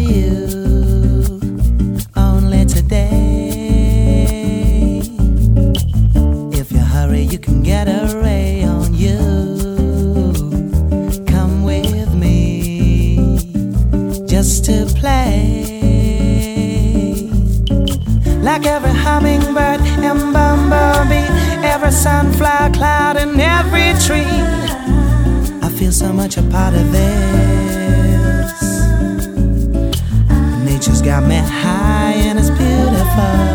you only today. If you hurry, you can get a ray on you. Come with me just to play. Like every hummingbird and bumblebee, every sunflower cloud and every tree, I feel so much a part of this. Nature's got me high and it's beautiful.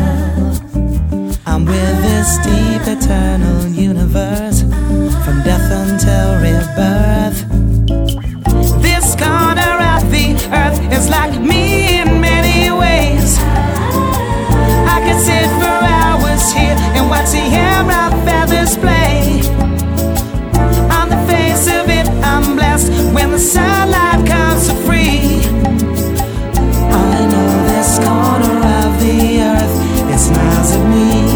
I'm with this deep eternal universe, from death until rebirth. This corner of the earth is like me in many ways. I could sit for hours here and watch the air of feathers play. On the face of it, I'm blessed when the sunlight comes so free. I know this corner of the earth, it smiles at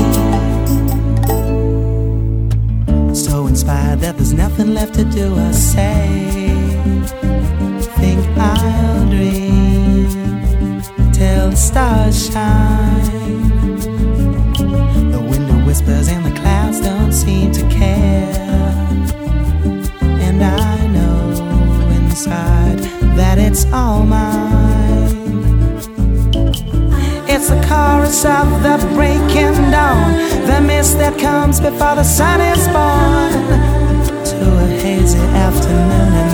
me. So inspired that there's nothing left to do or say. Think I'll dream till the stars shine. The wind whispers and the clouds don't seem to care. And I know inside that it's all mine. It's the chorus of the breaking dawn, the mist that comes before the sun is born, to a hazy afternoon in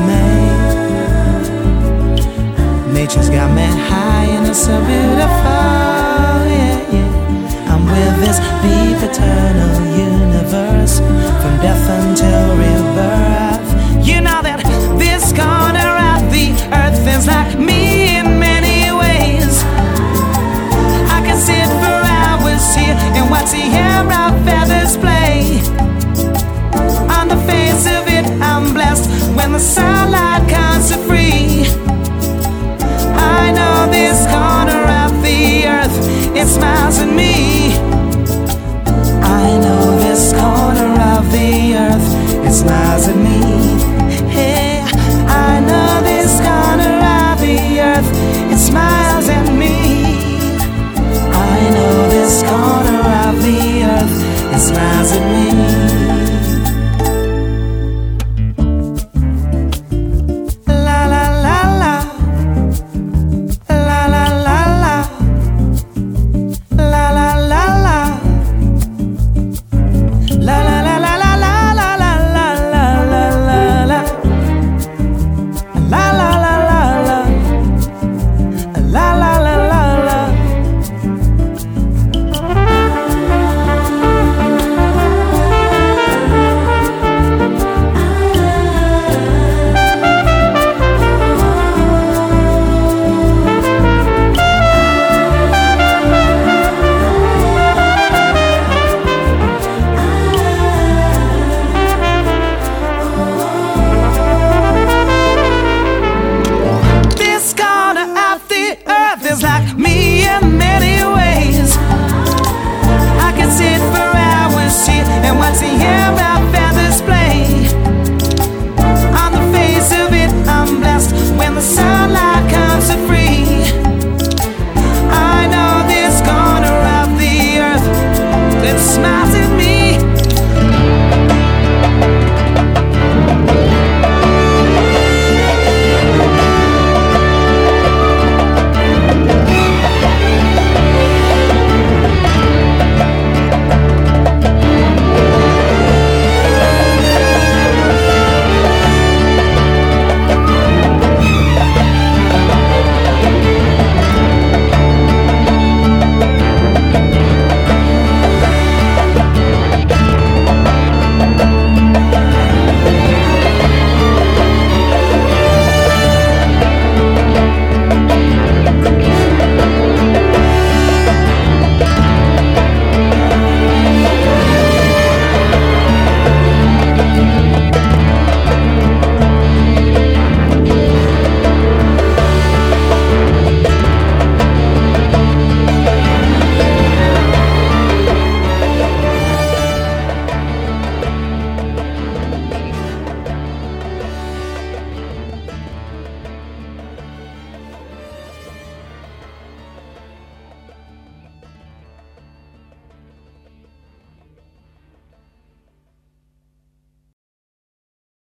May. Nature's got me high and it's so beautiful, yeah, yeah. I'm with this deep eternal universe, from death until rebirth. You know that this corner of the earth is like me in many ways. I can sit for hours here and watch the air of feathers play. On the face of it, I'm blessed when the sunlight comes so free. I know this corner of the earth, it smiles at me. I know this corner of the earth, it smiles at me.